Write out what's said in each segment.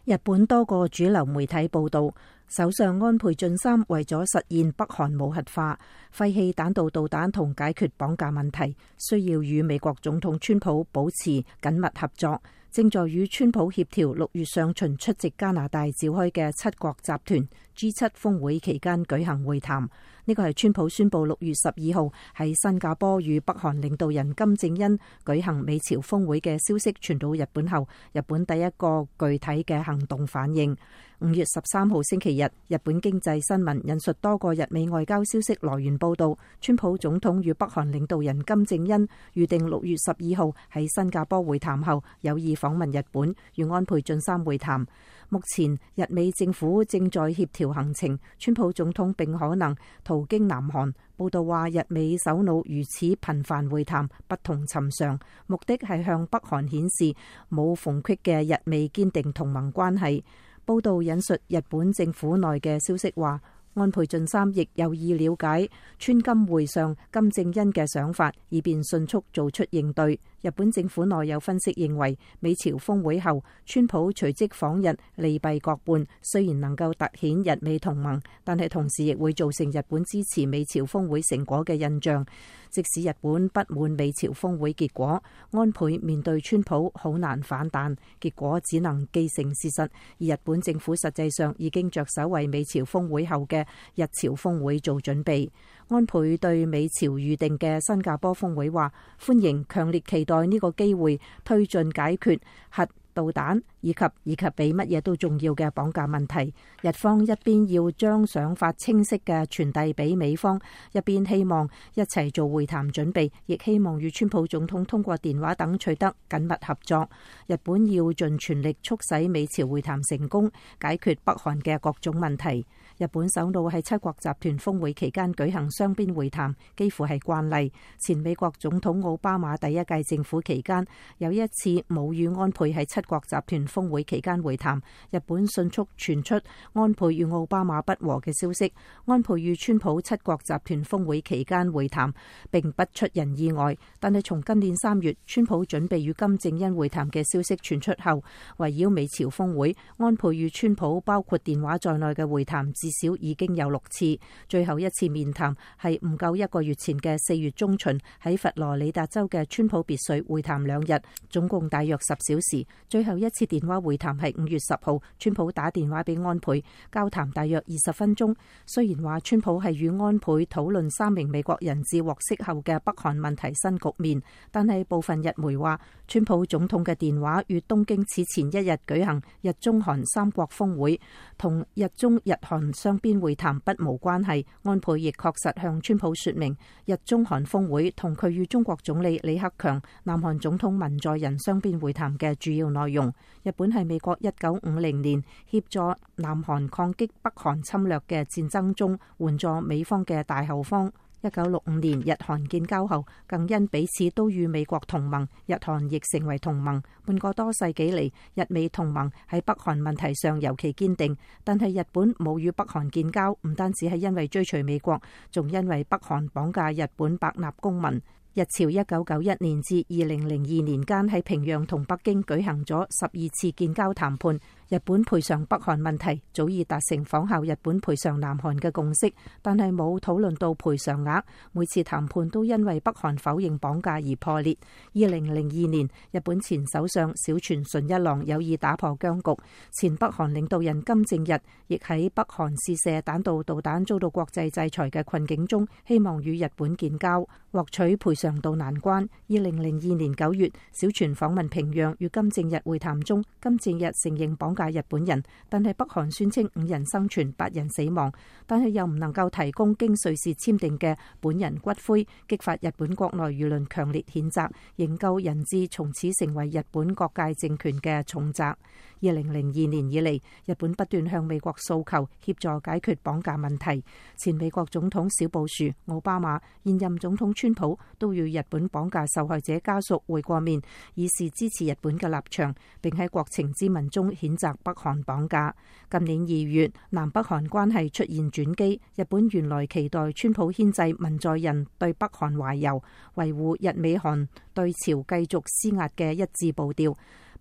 日本多個主流媒體報道，首相安倍晉三為咗實現北韓無核化、廢棄彈道導彈同解決綁架問題，需要與美國總統川普保持緊密合作。正在與川普協調6月上旬出席加拿大召開嘅七國集團 G7 峰會期間舉行會談。呢個係川普宣布6月12號喺新加坡與北韓領導人金正恩舉行美朝峰會嘅消息傳到日本後，日本第一個具體嘅行動反應。5月13號星期日，日本經濟新聞引述多個日美外交消息來源報道，川普總統與北韓領導人金正恩預定6月12號喺新加坡會談後，有意訪問日本與安倍晉三會談。目前日美政府正在協調行程，川普總統並可能途經南韓。報道話，日美首腦如此頻繁會談不同尋常，目的係向北韓顯示冇縫隙嘅日美堅定同盟關係。報道引述日本政府內嘅消息話，安倍晉三亦有意了解川金會上金正恩嘅想法，以便迅速做出應對。日本政府內有分析認為，美朝峰會後，川普隨即訪日，利弊各半。雖然能夠凸顯日美同盟，但係同時亦會造成日本支持美朝峰會成果嘅印象。即使日本不滿美朝峰會結果，安倍面對川普好難反彈，結果只能既成事實。而日本政府實際上已經着手為美朝峰會後嘅日朝峰會做準備。安倍對美朝預定嘅新加坡峰會話，歡迎，強烈期待呢個機會推進解決核導彈以及比乜嘢都重要嘅綁架問題。日方一邊要將想法清晰嘅傳遞俾美方，一邊希望一齊做會談準備，亦希望與川普總統通過電話等取得緊密合作。日本要盡全力促使美朝會談成功，解決北韓嘅各種問題。日本首腦喺七國集團峰會期間舉行雙邊會談，幾乎係慣例。前美國總統奧巴馬第一屆政府期間有一次冇與安倍喺七國集團峰會期間會談，日本迅速傳出安倍與奧巴馬不和嘅消息。安倍與川普七國集團峰會期間會談並不出人意外，但係從今年3月川普準備與金正恩會談嘅消息傳出後，圍繞美朝峰會，安倍與川普包括電話在內嘅會談至少已經有6次。最後一次面談係唔夠1個月前嘅4月中旬喺佛羅里達州嘅川普別墅會談2日，總共大約10小時。最後一次電話會談係5月10號，川普打電話俾安倍，交談大約20分鐘。雖然話川普係與安倍討論3名美國人質獲釋後嘅北韓問題新局面，但係部分日媒話，川普總統嘅電話與東京此前1日舉行日中韓3國峰會同日中日韓雙邊會談不無關係。安倍亦確實向川普說明日中韓峰會同佢與中國總理李克強、南韓總統文在寅雙邊會談嘅主要內容。日本係美國1950年協助南韓抗擊北韓侵略嘅戰爭中援助美方嘅大後方。1965年日韓建交後，更因彼此都與美國同盟，日韓亦成為同盟。半個多世紀嚟，日美同盟喺北韓問題上尤其堅定。但係日本冇與北韓建交，唔單止係因為追隨美國，仲因為北韓綁架日本百納公民。日朝1991年至2002年間喺平壤同北京舉行咗12次建交談判。日本賠償北韓問題早已達成仿效日本賠償南韓嘅共識，但係冇討論到賠償額。每次談判都因為北韓否認綁架而破裂。2002年，日本前首相小泉純一郎有意打破僵局，前北韓領導人金正日亦喺北韓試射彈道導彈遭到國際制裁嘅困境中，希望與日本建交，獲取賠償到難關。2002年9月，小泉訪問平壤與金正日會談中，金正日承認綁架日本人，但係北韓宣稱5人生存8人死亡，但係又唔能夠提供經瑞士簽訂嘅本人骨灰，激發日本國內輿論強烈譴責，營救人質從此成為日本各界政權嘅重責。2002年以嚟，日本不斷向美國訴求協助解決綁架問題。前美國總統小布殊、奧巴馬、現任總統川普都與日本綁架受害者家屬會過面，以示支持日本嘅立場，並喺國情咨文中譴責北韓綁架。今年2月，南北韓關係出現轉機，日本原來期待川普牽制文在寅對北韓懷柔，維護日美韓對朝繼續施壓嘅一致步調。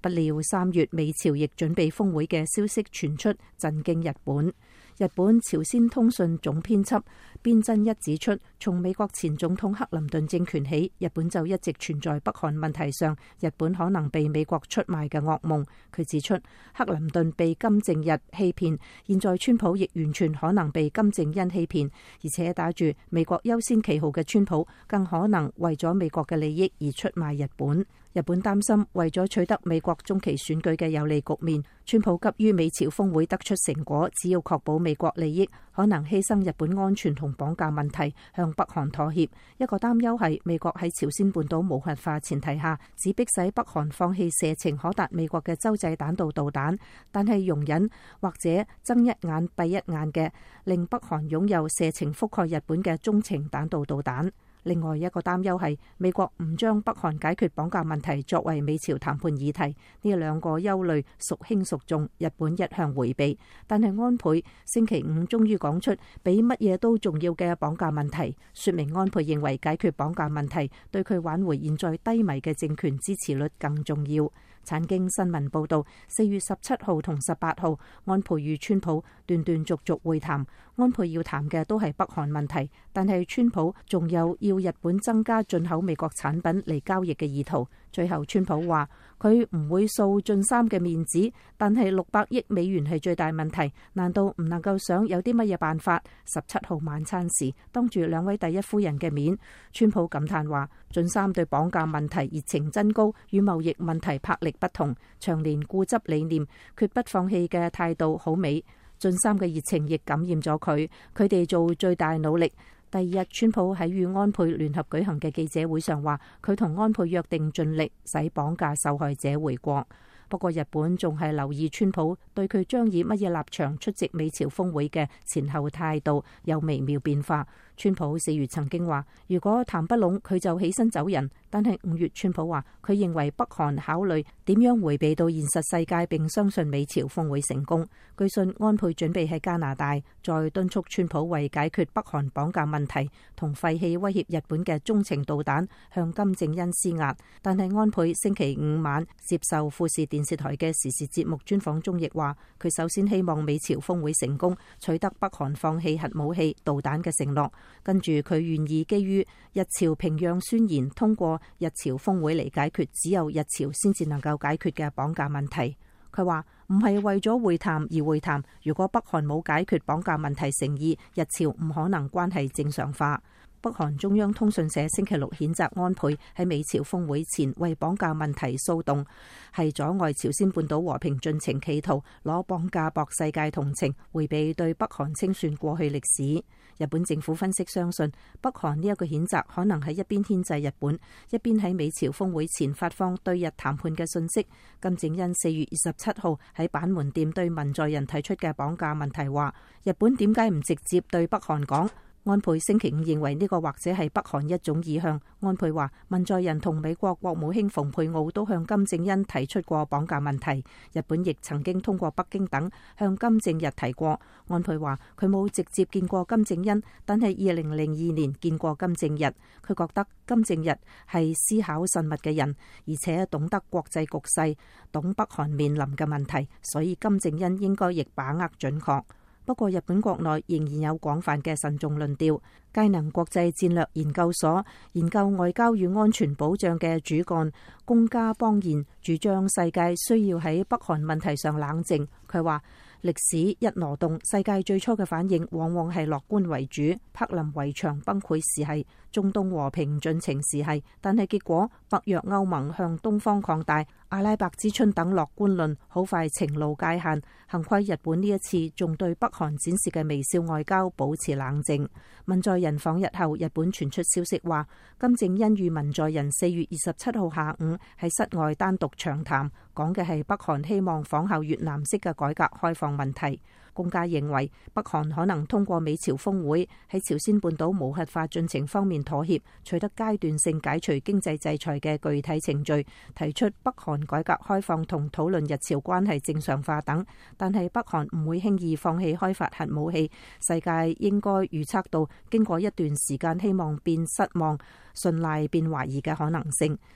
不料3月美朝亦準備峰會嘅消息傳出，震驚日本。日本朝鮮通訊總編輯邊真一指出，從美國前總統克林頓政權起，日本就一直存在北韓問題上日本可能被美國出賣嘅噩夢。佢指出，克林頓被金正日欺騙，現在川普亦完全可能被金正恩欺騙，而且打住美國優先旗號嘅川普更可能為咗美國嘅利益而出賣日本。日本擔心為咗取得美國中期選舉嘅有利局面，川普急於美朝峰會得出成果，只要確保美國利益，可能犧牲日本安全同綁架問題，向北韓妥協。一個擔憂係美國喺朝鮮半島無核化前提下，只迫使北韓放棄射程可達美國嘅洲際彈道導彈，但係容忍或者睜一眼閉一眼嘅，令北韓擁有射程覆蓋日本嘅中程彈道導彈。另外一個擔憂係美國唔將北韓解決綁架問題作為美朝談判議題，呢兩個憂慮孰輕孰重，日本一向迴避。但係安倍星期五終於講出比乜嘢都重要嘅綁架問題，說明安倍認為解決綁架問題對佢挽回現在低迷嘅政權支持率更重要。產經新聞報道，4月17號同18號，安倍與川普斷斷續續會談。安倍要談嘅都係北韓問題，但係川普仲有要日本增加進口美國產品嚟交易嘅意圖。最後川普話佢唔會掃晉三嘅面子，但係600億美元係最大問題，難道唔能夠想有啲乜嘢辦法？17號晚餐時，當住兩位第一夫人嘅面，川普感嘆話晉三對綁架問題熱情真高，與貿易問題魄力不同，長年固執理念決不放棄嘅態度好美。晉三嘅熱情亦感染咗佢，佢哋做最大努力。第二日，川普喺與安倍聯合舉行嘅記者會上話，佢同安倍約定盡力使綁架受害者回國。不過日本仲係留意川普對佢將以乜嘢立場出席美朝峰會嘅前後態度有微妙變化。川普4月曾經話，如果談不攏，佢就起身走人。但係5月，川普話佢認為北韓考慮點樣迴避到現實世界，並相信美朝峰會成功。據信安倍準備喺加拿大再敦促川普為解決北韓綁架問題同廢棄威脅日本嘅中程導彈向金正恩施壓。但係安倍星期五晚接受富士電視台嘅時事節目專訪中亦話，佢首先希望美朝峰會成功，取得北韓放棄核武器導彈嘅承諾。跟住佢願意基於日朝平壤宣言通過日朝峰會嚟解決只有日朝先至能夠解決嘅綁架問題。佢話唔係為咗會談而會談，如果北韓冇解決綁架問題誠意，日朝唔可能關係正常化。北韓中央通訊社星期六譴責安倍喺美朝峰會前為綁架問題騷動，係阻礙朝鮮半島和平進程，企圖攞綁架博世界同情，迴避對北韓清算過去歷史。日本政府分析相信，北韓呢一個譴責可能係一邊牽制日本，一邊喺美朝峰會前發放對日談判嘅信息。金正恩4月27號喺板門店對文在寅提出嘅綁架問題話，日本點解唔直接對北韓講？安倍星期五認為呢個或者係北韓一種意向。安倍話，文在寅同美國國務卿蓬佩奧都向金正恩提出過綁架問題，日本亦曾經通過北京等向金正日提過。安倍話佢冇直接見過金正恩，但係2002年見過金正日。佢覺得金正日係思考慎密嘅人，而且懂得國際局勢，懂北韓面臨嘅問題，所以金正恩應該亦把握準確。不過日本國內仍然有廣泛嘅慎重論調。佳能國際戰略研究所研究外交與安全保障嘅主幹宮家邦彥主張世界需要喺北韓問題上冷靜。佢話歷史一挪動，世界最初嘅反應往往係樂觀為主。柏林圍牆崩潰時係，中東和平進程時係，但係結果北約歐盟向東方擴大，阿拉伯之春等樂觀論好快呈露界限。幸虧日本呢一次仲對北韓展示嘅微笑外交保持冷靜。文在寅訪日後，日本傳出消息話，金正恩與文在寅4月27號下午喺室外單獨長談，講嘅係北韓希望仿效越南式嘅改革開放問題。公家認為北韓可能通過美朝峰會喺朝鮮半島無核化進程方面妥協，取得階段性解除經濟制裁嘅具體程序，提出北韓改革開放同討論日朝關係正常化等。但係北韓唔會輕易放棄開發核武器，世界應該預測到經過一段時間希望變失望，信賴變懷疑嘅可能性。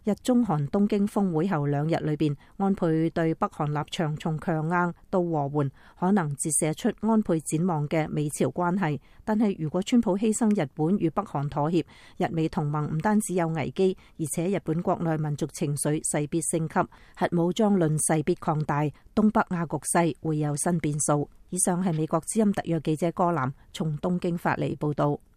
日中韓東京峰會後2日裏邊，安倍對北韓立場從強硬到和緩，可能折射出安倍展望嘅美朝關係。但係如果川普犧牲日本與北韓妥協，日美同盟唔單止有危機，而且日本國內民族情緒勢必升級，核武裝論勢必擴大，東北亞局勢會有新變數。以上係美國之音特約記者柯南從東京發嚟報道。